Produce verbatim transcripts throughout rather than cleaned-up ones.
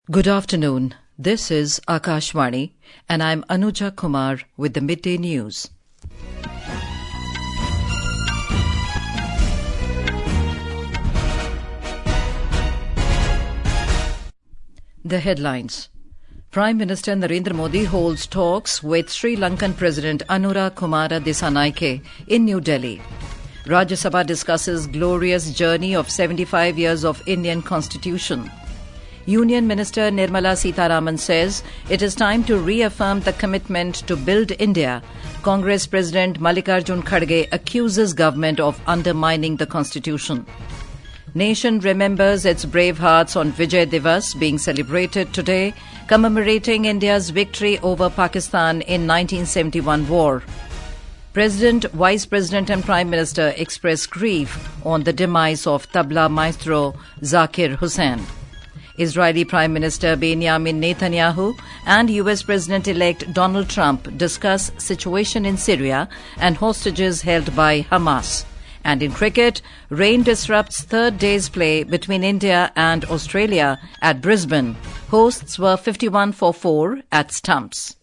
Good afternoon. This is Akashvani, and I'm Anuja Kumar with the Midday News. The headlines. Prime Minister Narendra Modi holds talks with Sri Lankan President Anura Kumara Dissanayake in New Delhi. Rajya Sabha discusses glorious journey of seventy-five years of Indian Constitution. Union Minister Nirmala Sitharaman says it is time to reaffirm the commitment to build India. Congress President Mallikarjun Kharge accuses government of undermining the constitution. Nation remembers its brave hearts on Vijay Divas being celebrated today, commemorating India's victory over Pakistan in nineteen seventy-one war. President, Vice President and Prime Minister express grief on the demise of tabla maestro Zakir Hussain. Israeli Prime Minister Benjamin Netanyahu and U S President-elect Donald Trump discuss situation in Syria and hostages held by Hamas. And in cricket, rain disrupts third day's play between India and Australia at Brisbane. Hosts were fifty-one for four at stumps.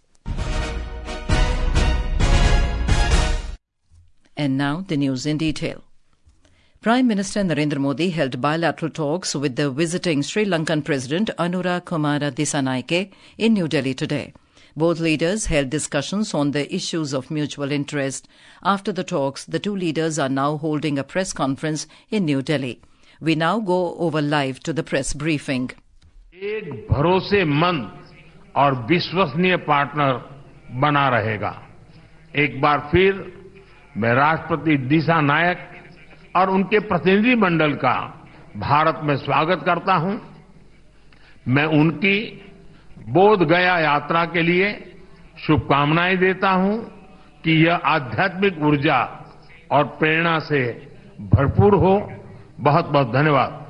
And now the news in detail. Prime Minister Narendra Modi held bilateral talks with the visiting Sri Lankan President Anura Kumara Dissanayake in New Delhi today. Both leaders held discussions on the issues of mutual interest. After the talks, the two leaders are now holding a press conference in New Delhi. We now go over live to the press briefing. एक भरोसेमंद और विश्वसनीय partner बना रहेगा. एक बार फिर मैं राष्ट्रपति दिसानायक और उनके प्रतिनिधि मंडल का भारत में स्वागत करता हूं. मैं उनकी बोध गया यात्रा के लिए शुभकामनाएं देता हूं कि यह आध्यात्मिक ऊर्जा और प्रेरणा से भरपूर हो. बहुत बहुत धन्यवाद.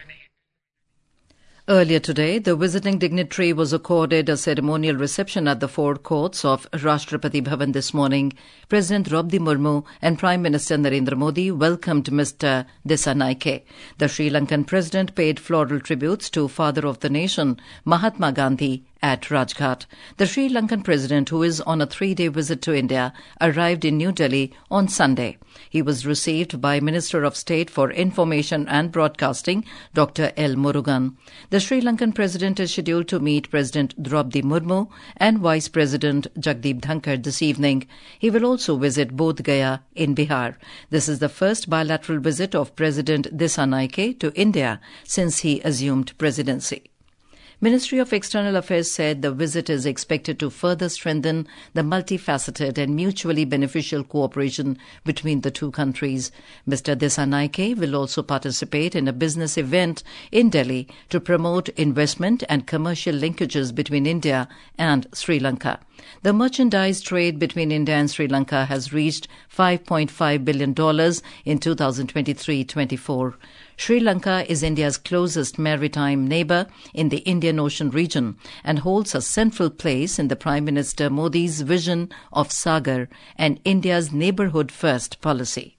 Earlier today, the visiting dignitary was accorded a ceremonial reception at the four courts of Rashtrapati Bhavan this morning. President Draupadi Murmu and Prime Minister Narendra Modi welcomed Mister Dissanayake. The Sri Lankan President paid floral tributes to Father of the Nation, Mahatma Gandhi, at Rajghat. The Sri Lankan President, who is on a three-day visit to India, arrived in New Delhi on Sunday. He was received by Minister of State for Information and Broadcasting, Doctor L. Murugan. The Sri Lankan President is scheduled to meet President Draupadi Murmu and Vice President Jagdeep Dhankar this evening. He will also visit Bodh Gaya in Bihar. This is the first bilateral visit of President Dissanayake to India since he assumed presidency. Ministry of External Affairs said the visit is expected to further strengthen the multifaceted and mutually beneficial cooperation between the two countries. Mister Dissanayake will also participate in a business event in Delhi to promote investment and commercial linkages between India and Sri Lanka. The merchandise trade between India and Sri Lanka has reached five point five billion dollars in two thousand twenty-three twenty-four. Sri Lanka is India's closest maritime neighbour in the Indian Ocean region and holds a central place in the Prime Minister Modi's vision of Sagar and India's neighbourhood-first policy.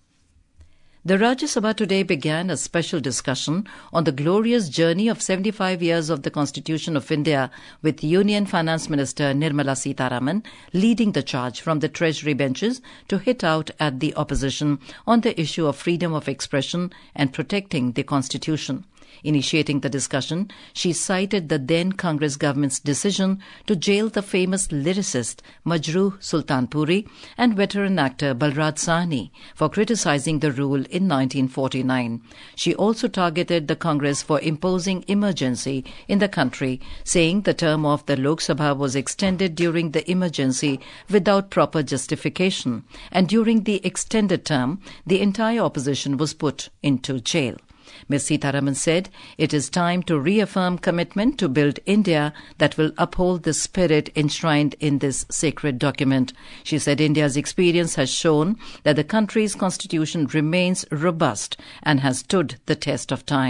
The Rajya Sabha today began a special discussion on the glorious journey of seventy-five years of the Constitution of India with Union Finance Minister Nirmala Sitharaman leading the charge from the Treasury benches to hit out at the opposition on the issue of freedom of expression and protecting the Constitution. Initiating the discussion, she cited the then Congress government's decision to jail the famous lyricist Majrooh Sultanpuri and veteran actor Balraj Sahni for criticizing the rule in nineteen forty-nine. She also targeted the Congress for imposing emergency in the country, saying the term of the Lok Sabha was extended during the emergency without proper justification, and during the extended term, the entire opposition was put into jail. Miz Sitharaman said it is time to reaffirm commitment to build India that will uphold the spirit enshrined in this sacred document. She said India's experience has shown that the country's constitution remains robust and has stood the test of time.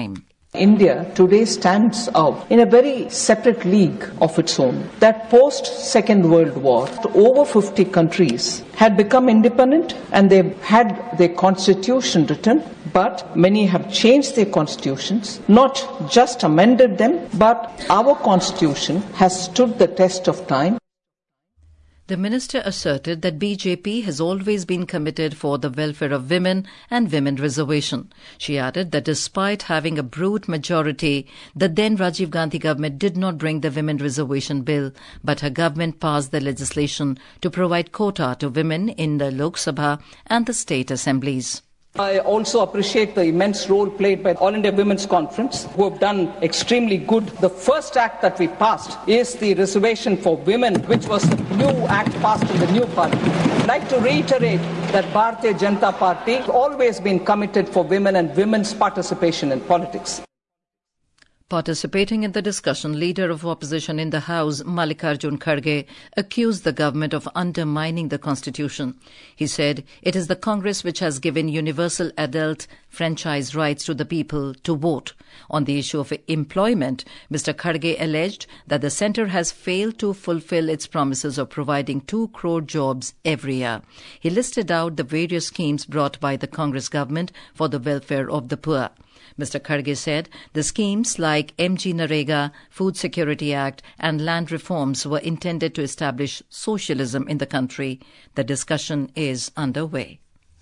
India today stands out in a very separate league of its own. That post-Second World War, over fifty countries had become independent and they had their constitution written, but many have changed their constitutions, not just amended them, but our constitution has stood the test of time. The minister asserted that B J P has always been committed for the welfare of women and women reservation. She added that despite having a brute majority, the then Rajiv Gandhi government did not bring the women reservation bill, but her government passed the legislation to provide quota to women in the Lok Sabha and the state assemblies. I also appreciate the immense role played by All India Women's Conference, who have done extremely good. The first act that we passed is the reservation for women, which was the new act passed in the new party. I'd like to reiterate that Bharatiya Janata Party has always been committed for women and women's participation in politics. Participating in the discussion, Leader of Opposition in the House, Mallikarjun Kharge, accused the government of undermining the constitution. He said it is the Congress which has given universal adult franchise rights to the people to vote. On the issue of employment, Mister Kharge alleged that the centre has failed to fulfill its promises of providing two crore jobs every year. He listed out the various schemes brought by the Congress government for the welfare of the poor. Mister Kharge said the schemes like M G Narega, Food Security Act and land reforms were intended to establish socialism in the country. The discussion is underway.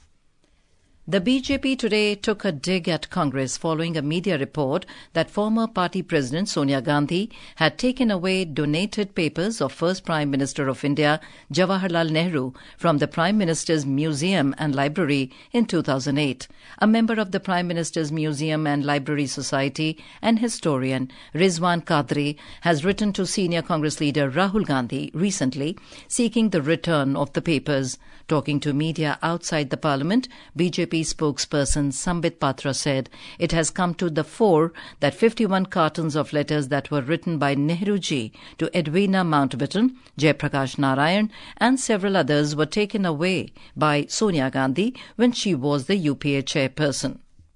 The B J P today took a dig at Congress following a media report that former party president Sonia Gandhi had taken away donated papers of first Prime Minister of India, Jawaharlal Nehru, from the Prime Minister's Museum and Library in two thousand eight. A member of the Prime Minister's Museum and Library Society and historian Rizwan Qadri has written to senior Congress leader Rahul Gandhi recently seeking the return of the papers. Talking to media outside the parliament, B J P spokesperson Sambit Patra said it has come to the fore that fifty-one cartons of letters that were written by Nehruji to Edwina Mountbatten, Jayaprakash Narayan and several others were taken away by Sonia Gandhi when she was the U P A chairperson.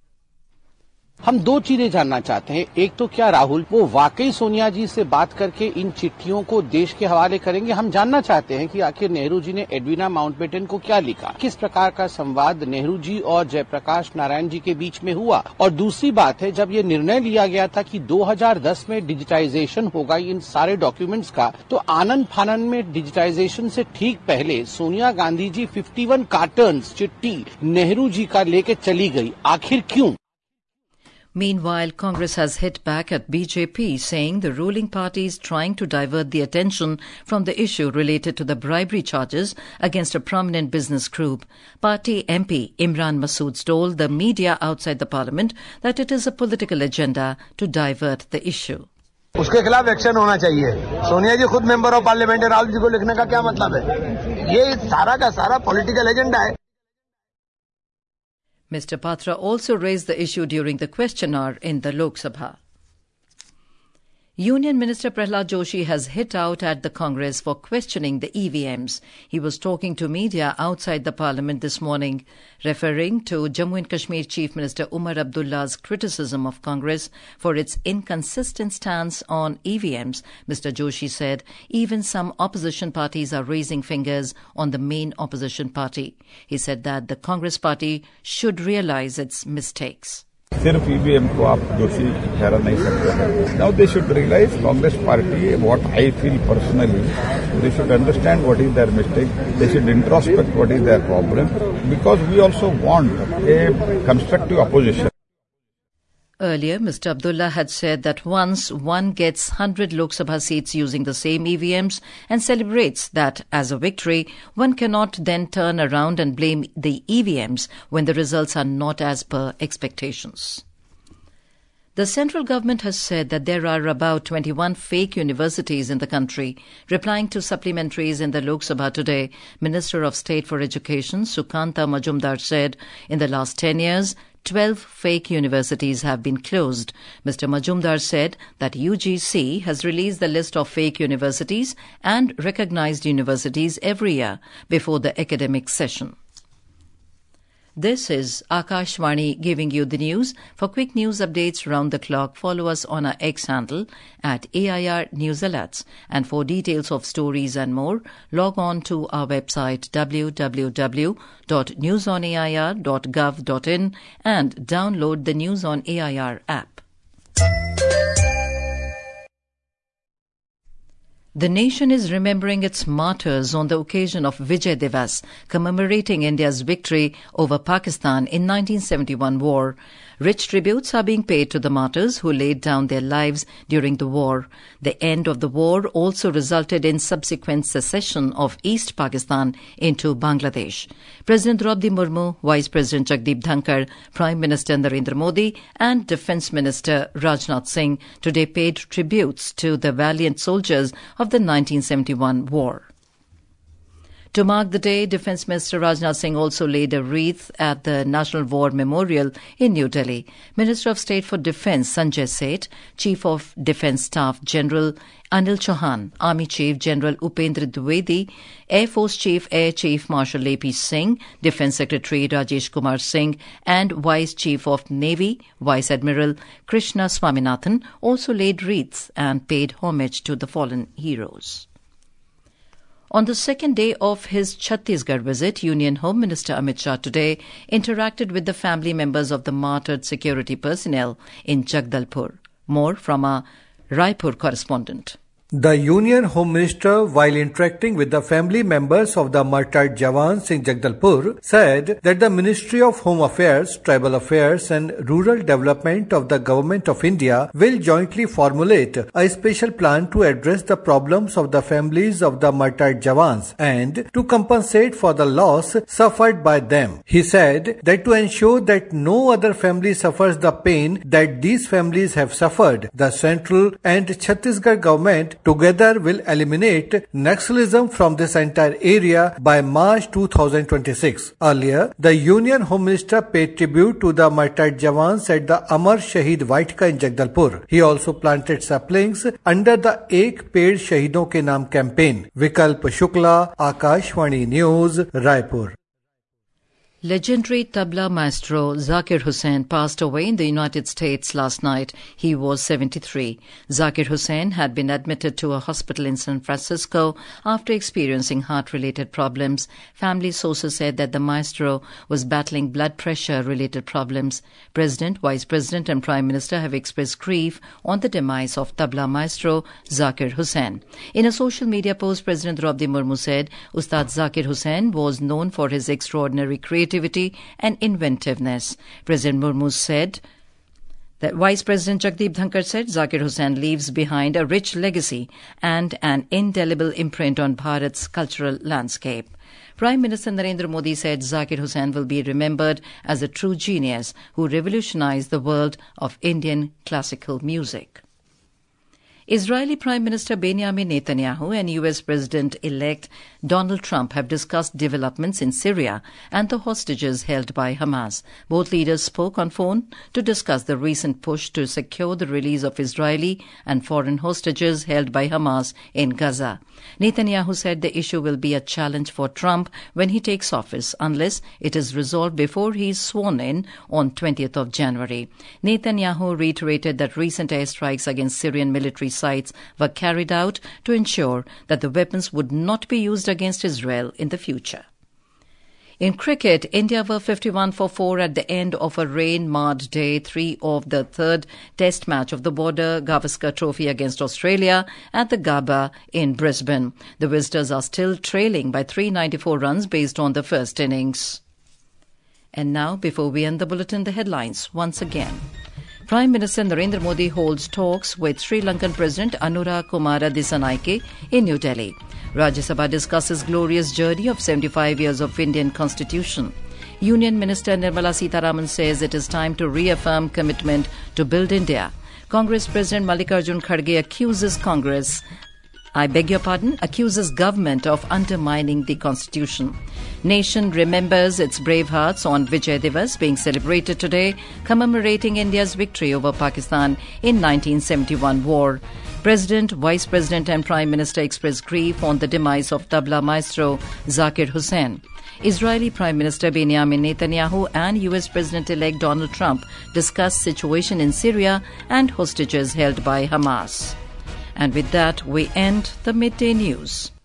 हम दो चीजें जानना चाहते हैं। एक तो क्या राहुल वो वाकई सोनिया जी से बात करके इन चिट्ठियों को देश के हवाले करेंगे। हम जानना चाहते हैं कि आखिर नेहरू जी ने एडविना माउंटबेटन को क्या लिखा, किस प्रकार का संवाद नेहरू जी और जयप्रकाश नारायण जी के बीच में हुआ। और दूसरी बात है, जब ये निर्णय लिया गया था कि दो हज़ार दस में डिजिटाइजेशन होगा इन सारे डॉक्यूमेंट्स का, तो आनन फानन में डिजिटाइजेशन से ठीक पहले सोनिया गांधी जी इक्यावन कार्टन्स चिट्ठी नेहरू जी का लेके चली गई। आखिर क्यों? Meanwhile, Congress has hit back at B J P, saying the ruling party is trying to divert the attention from the issue related to the bribery charges against a prominent business group. Party M P Imran Masood told the media outside the parliament that it is a political agenda to divert the issue. उसके खिलाफ action होना चाहिए। सोनिया जी खुद member of parliament है, राहुल जी को लिखने का क्या मतलब है? ये सारा का सारा पॉलिटिकल एजेंडा है। Mister Patra also raised the issue during the question hour in the Lok Sabha. Union Minister Prahlad Joshi has hit out at the Congress for questioning the E V Ms. He was talking to media outside the parliament this morning, referring to Jammu and Kashmir Chief Minister Umar Abdullah's criticism of Congress for its inconsistent stance on E V Ms. Mister Joshi said even some opposition parties are raising fingers on the main opposition party. He said that the Congress party should realize its mistakes. सिर्फ EVM को आप दोषी ठहरा नहीं सकते। Now they should realise Congress party what I feel personally they should understand what is their mistake, they should introspect what is their problem because we also want a constructive opposition. Earlier, Mister Abdullah had said that once one gets one hundred Lok Sabha seats using the same E V Ms and celebrates that as a victory, one cannot then turn around and blame the E V Ms when the results are not as per expectations. The central government has said that there are about twenty-one fake universities in the country. Replying to supplementaries in the Lok Sabha today, Minister of State for Education Sukanta Majumdar said in the last ten years, twelve fake universities have been closed. Mister Majumdar said that U G C has released the list of fake universities and recognized universities every year before the academic session. This is Akashvani giving you the news. For quick news updates round the clock, follow us on our X handle at A I R News Alerts. And for details of stories and more, log on to our website w w w dot news on a i r dot gov dot in and download the News on A I R app. The nation is remembering its martyrs on the occasion of Vijay Divas, commemorating India's victory over Pakistan in nineteen seventy-one war. Rich tributes are being paid to the martyrs who laid down their lives during the war. The end of the war also resulted in subsequent secession of East Pakistan into Bangladesh. President Draupadi Murmu, Vice President Jagdeep Dhankar, Prime Minister Narendra Modi and Defence Minister Rajnath Singh today paid tributes to the valiant soldiers of the nineteen seventy-one war. To mark the day, Defence Minister Rajnath Singh also laid a wreath at the National War Memorial in New Delhi. Minister of State for Defence Sanjay Seth, Chief of Defence Staff General Anil Chauhan, Army Chief General Upendra Dwivedi, Air Force Chief Air Chief Marshal A P Singh, Defence Secretary Rajesh Kumar Singh and Vice Chief of Navy Vice Admiral Krishna Swaminathan also laid wreaths and paid homage to the fallen heroes. On the second day of his Chhattisgarh visit, Union Home Minister Amit Shah today interacted with the family members of the martyred security personnel in Jagdalpur. More from our Raipur correspondent. The Union Home Minister, while interacting with the family members of the martyred Jawans in Jagdalpur, said that the Ministry of Home Affairs, Tribal Affairs and Rural Development of the Government of India will jointly formulate a special plan to address the problems of the families of the martyred Jawans and to compensate for the loss suffered by them. He said that to ensure that no other family suffers the pain that these families have suffered, the central and Chhattisgarh government together will eliminate Naxalism from this entire area by March two thousand twenty-six. Earlier, the Union Home Minister paid tribute to the martyred Jawans at the Amar Shahid Vatika in Jagdalpur. He also planted saplings under the Ek Ped Shahidon Ke Naam campaign. Vikalp Shukla, Akashvani News, Raipur. Legendary tabla maestro Zakir Hussain passed away in the United States last night. He was seventy-three. Zakir Hussain had been admitted to a hospital in San Francisco after experiencing heart-related problems. Family sources said that the maestro was battling blood pressure-related problems. President, Vice President and Prime Minister have expressed grief on the demise of tabla maestro Zakir Hussain. In a social media post, President Draupadi Murmu said Ustad Zakir Hussain was known for his extraordinary creativity and inventiveness. President Murmu said that Vice President Jagdeep Dhankar said Zakir Hussain leaves behind a rich legacy and an indelible imprint on Bharat's cultural landscape. Prime Minister Narendra Modi said Zakir Hussain will be remembered as a true genius who revolutionized the world of Indian classical music. Israeli Prime Minister Benjamin Netanyahu and U S President-elect Donald Trump have discussed developments in Syria and the hostages held by Hamas. Both leaders spoke on phone to discuss the recent push to secure the release of Israeli and foreign hostages held by Hamas in Gaza. Netanyahu said the issue will be a challenge for Trump when he takes office unless it is resolved before he is sworn in on twentieth of January. Netanyahu reiterated that recent airstrikes against Syrian military sites were carried out to ensure that the weapons would not be used against Israel in the future. In cricket, India were fifty-one for four at the end of a rain-marred day three of the third test match of the Border Gavaskar Trophy against Australia at the Gabba in Brisbane. The visitors are still trailing by three hundred ninety-four runs based on the first innings. And now, before we end the bulletin, the headlines once again. Prime Minister Narendra Modi holds talks with Sri Lankan President Anura Kumara Dissanayake in New Delhi. Rajya Sabha discusses glorious journey of seventy-five years of Indian Constitution. Union Minister Nirmala Sitharaman says it is time to reaffirm commitment to build India. Congress President Mallikarjun Kharge accuses Congress I beg your pardon, accuses government of undermining the constitution. Nation remembers its brave hearts on Vijay Divas being celebrated today, commemorating India's victory over Pakistan in nineteen seventy-one war. President, Vice President and Prime Minister express grief on the demise of tabla maestro Zakir Hussain. Israeli Prime Minister Benjamin Netanyahu and U S President-elect Donald Trump discuss situation in Syria and hostages held by Hamas. And with that, we end the midday news.